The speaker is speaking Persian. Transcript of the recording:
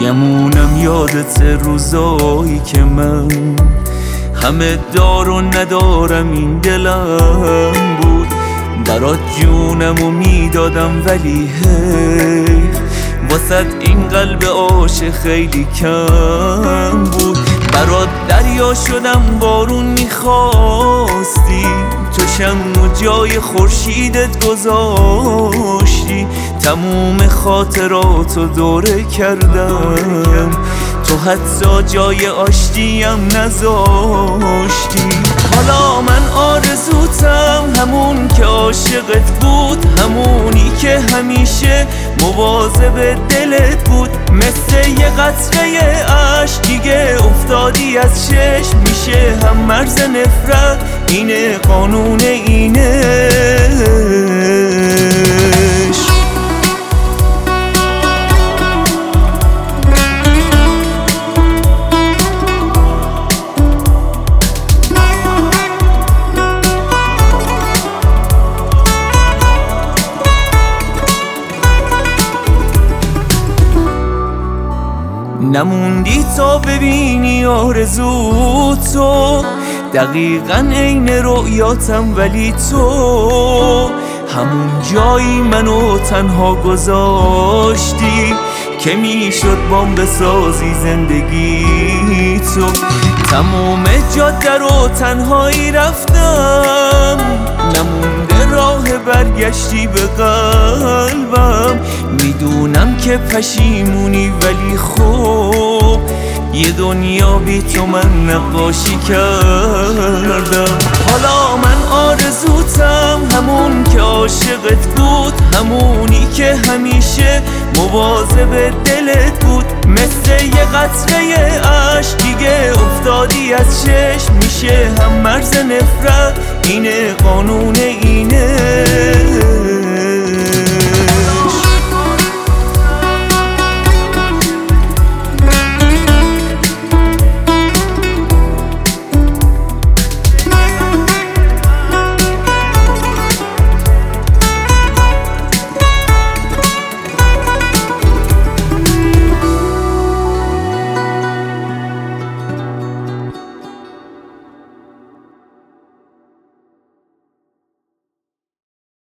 گمونم یادت روزایی که من همه دار و ندارم این دلم بود، برات جونمو میدادم ولی هی واسه این قلب عاشق خیلی کم بود. برات دریا شدم بارون میخواستی، تو شمع جای خورشیدت گذاشتی، تموم خاطراتو دوره کردم، تو حتی جای آشتیم نذاشتی. حالا من آرزوتم همون که عاشقت بود، همونی که همیشه مواظب دلت بود، مثل یه قطره عشق دیگه افتادی از چشم، میشه هم مرز نفرت، اینه قانون اینه. نموندی تا ببینی آرزو تو، دقیقاً عین رؤیاتم، ولی تو همون جایی منو تنها گذاشتی که میشد بام بسازی زندگی تو. تمام جاده رو تنهایی رفتم، نمونده راه برگشتی به قلبم، میدونم که پشیمونی ولی خب یه دنیا بی تو من نقاشی کردم. حالا من آرزوتم همون که عاشقت بود، همونی که همیشه مواظب دلت بود، مثل یه قطره عشق دیگه افتادی از چشم، میشه هم مرز نفرت، اینه قانون اینه.